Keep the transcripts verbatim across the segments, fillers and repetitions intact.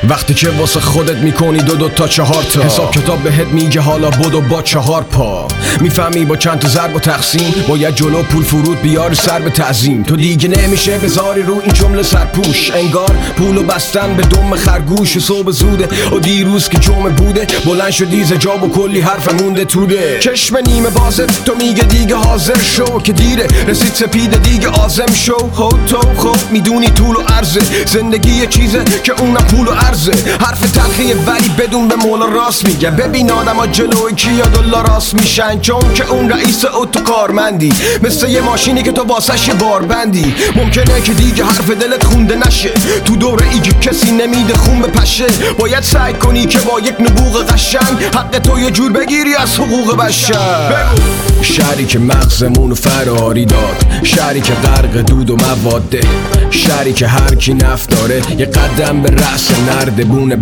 وقتی که واسه خودت میکنی دو دو تا چهار تا حساب کتاب بهت میگه حالا بدو با چهار پا. میفهمی با چند تا ضرب و تقسیم باید جلو پول فرود بیاری سر به تعظیم. تو دیگه نمیشه بذاری رو این جمله سرپوش، انگار پولو بستن به دم خرگوش. و صبح زوده و دیروز که جمعه بوده بلند شدی ز جا و کلی حرف مونده توده. چشم نیمه بازه تو میگه دیگه حاضر شو که دیره رسید سپیده دیگه آزم شو. خود تو خب میدونی طول و عرضه زندگی یه چیزه که اونم پول و عرضه. حرف تلخیه ولی بدون به مولا راست میگه. ببین آدم ها جلوی کیا دلا راست میشن، چون که اون رئیس اتو کارمندی مثل یه ماشینی که تو واسش بار بندی. ممکنه که دیگه حرف دلت خونده نشه تو دوره ای که کسی نمیده خون بپشه. باید سعی کنی که با یک نبوغ قشنگ حق تو یه جور بگیری از حقوق بشر. شهری که مغزمونو فراری داد، شهری که غرق دود و مواده، شهری که هر کی نفت داره یه قدم به رأس نردبونه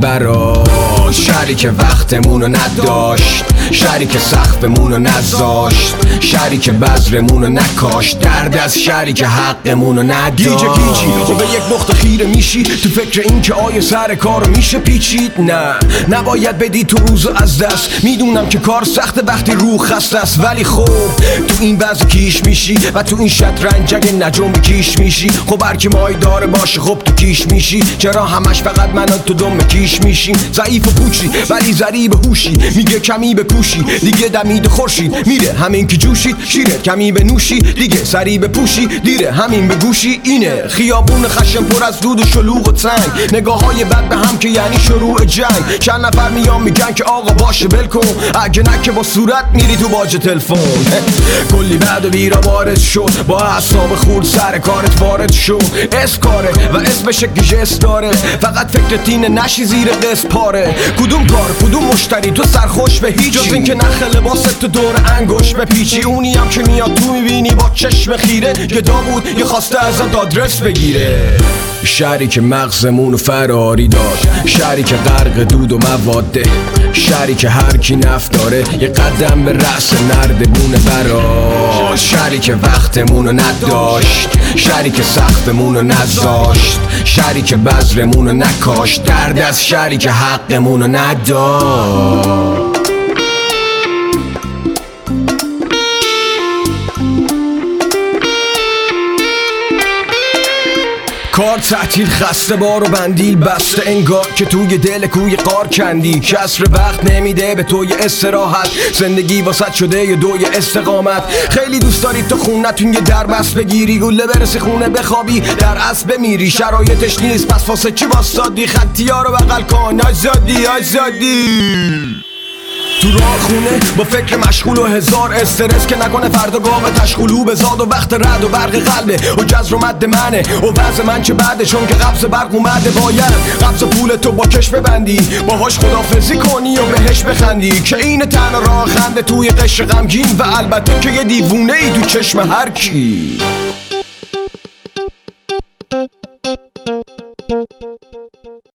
براش. شهری که وقتمونو نداشت، شهری که سقفمونو نذاشت، شهری که بذرمونو نکاشت، درد از شهری که حقمونو نداشت. گیجه گیجی و به یک نقطه خیره میشی تو فکر این که آیا سر کارو میشه پیچید. نه نباید بدی تو روزو از دست. میدونم که کار سخته وقتی روح خسته است، ولی خب تو این وضع کیش میشی و تو این شطرنج اگه نجوم کیش میشی. خب هر کی مای داره باشه خب تو کیش میشی. چرا همش فقط من و تو دم کیش میشیم؟ ضعیف و پوچی ولی ضریب هوشی، میگه کمی بکوشی دیگه دمید خورشید میره همین که جوشید. شیرت کمی بنوشی دیگه سری بپوشی دیره همین به گوشی. اینه خیابون خشم پر از دود و شلوغ و تنگ، نگاه های بد به هم که یعنی شروع جنگ. چند نفر میان میگن که آقا باشه ول کن، اگه نه که با صورت میری تو باج تلفن. کلی بعد و بیرا وارد شد با اعصاب خورد سر کارت وارد شو. اسکاره و اسمش گیجس داره، فقط فکر تینه نشی زیر قسط پاره. کدوم کار کدوم مشتری تو سرخوش به هیچ، جز این که نخ لباست تو دور انگوش بپیچی. اونی هم که میاد تو میبینی با چشم خیره گدا بود یه خواسته ازت آدرس بگیره. شهری که مغزمونو فراری داد، شهری که غرق دود و مواده، شهری که هر کی نفت داره یه قدم به رأس نردبونه براش. شهری که وقتمونو نداشت، شهری که سقفمونو نذاشت، شهری که بذرمونو نکاشت، درد از شهری که حقمونو نداشت. کار تعطیل خسته بار و بندیل بسته، انگار که توی دل کوی قار کندی. کسر وقت نمیده به توی استراحت، زندگی واسط شده یه دوی استقامت. خیلی دوست داری تو خونتون یه دربست بگیری، گله برسی خونه بخوابی در اصل بمیری. شرایطش نیست پس واسه چی واسادی؟ خطی ها رو بغل کن آزادی آزادی. تو راه خونه با فکر مشغول و هزار استرس که نکنه فردا گام تشغولو بزاد. و وقت رد و برق قلبه و جزر و مد منه و وضع من چه بعده، چون که قبض برق اومده. باید قبض پول تو با کش ببندی، باهاش خدافزی کنی و بهش بخندی. که این تنها راه خنده توی قشر غمگین، و البته که یه دیوونه ای تو چشم هر کی.